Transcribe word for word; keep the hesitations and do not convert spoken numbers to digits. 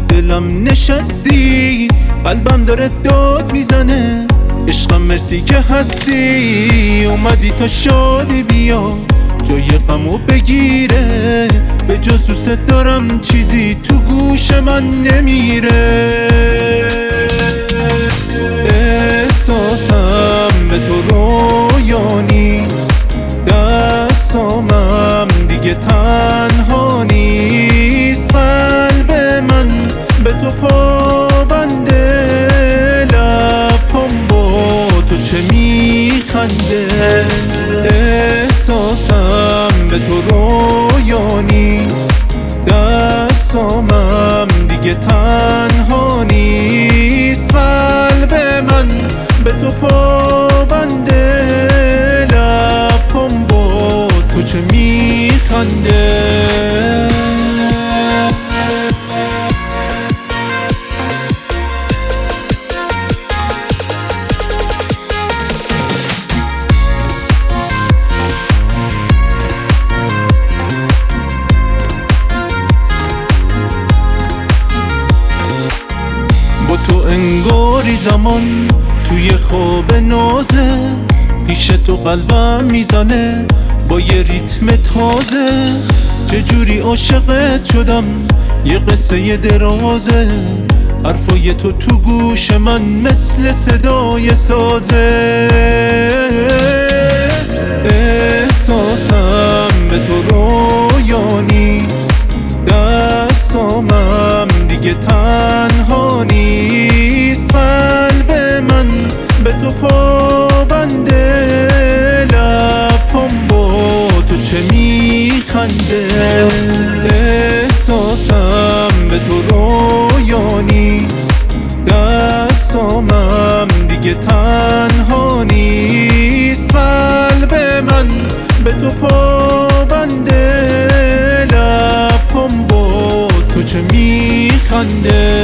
دلم نشستی، قلبم داره داد میزنه. عشقم مرسی که هستی، اومدی تا شادی بیا جای غمو بگیره. به جز دوست دارم چیزی تو گوش من نمیره. احساسم به تو رویا نیست، دستامم دیگه تنها نیست. قلب من به تو پابنده، لبم با تو چه میخنده. احساسم به تو رویا نیست، دستامم دیگه تنها نیست. قلب من به تو پابنده، لبم با تو چه میخنده. با تو انگاری زمان توی خواب نازه، پیش تو قلبم میزنه با یه ریتم تازه. چجوری عاشقت شدم یه قصه درازه، حرفای تو تو گوش من مثل صدای سازه. احساسم به تو رویا نیست، دستامم دیگه تنها نیست. قلب من به تو پابنده، لبم با تو چه میخنده. احساسم به تو رویا نیست، دستامم دیگه تنها نیست. قلب من به تو پابنده، لبم با تو چه میخنده.